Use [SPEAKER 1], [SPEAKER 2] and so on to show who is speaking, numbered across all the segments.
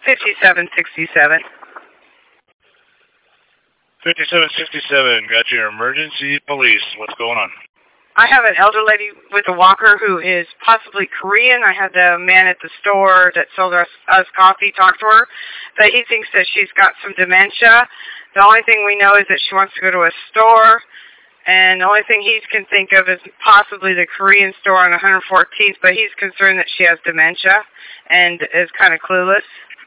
[SPEAKER 1] 5767.
[SPEAKER 2] 5767, got your emergency police. What's going on?
[SPEAKER 1] I have an elder lady with a walker who is possibly Korean. I had the man at the store that sold us coffee talk to her, but he thinks that she's got some dementia. The only thing we know is that she wants to go to a store, and the only thing he can think of is possibly the Korean store on 114th, but he's concerned that she has dementia and is kind of clueless.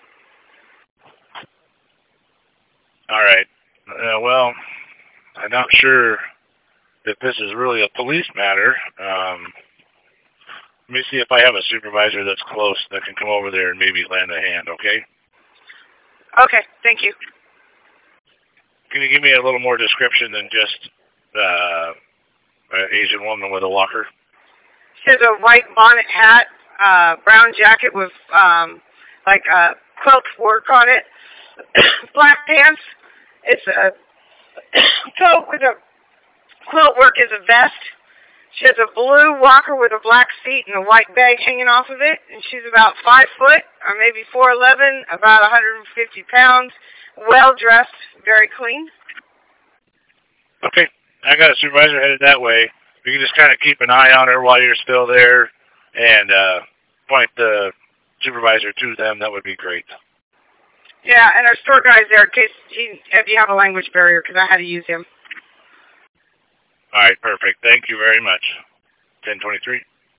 [SPEAKER 2] All right. Well, I'm not sure that this is really a police matter. Let me see if I have a supervisor that's close that can come over there and maybe lend a hand, okay?
[SPEAKER 1] Okay, thank you.
[SPEAKER 2] Can you give me a little more description than just an Asian woman with a walker?
[SPEAKER 1] She has a white bonnet hat, brown jacket with like quilt work on it, black pants. It's a coat with a quilt work is a vest. She has a blue walker with a black seat and a white bag hanging off of it. And she's about 5 foot, or maybe 4'11", about 150 pounds, well-dressed, very clean.
[SPEAKER 2] Okay. I got a supervisor headed that way. If you can just kind of keep an eye on her while you're still there and point the supervisor to them, that would be great.
[SPEAKER 1] Yeah, and our store guy's there in case if you have a language barrier, because I had to use him.
[SPEAKER 2] All right, perfect. Thank you very much. 1023.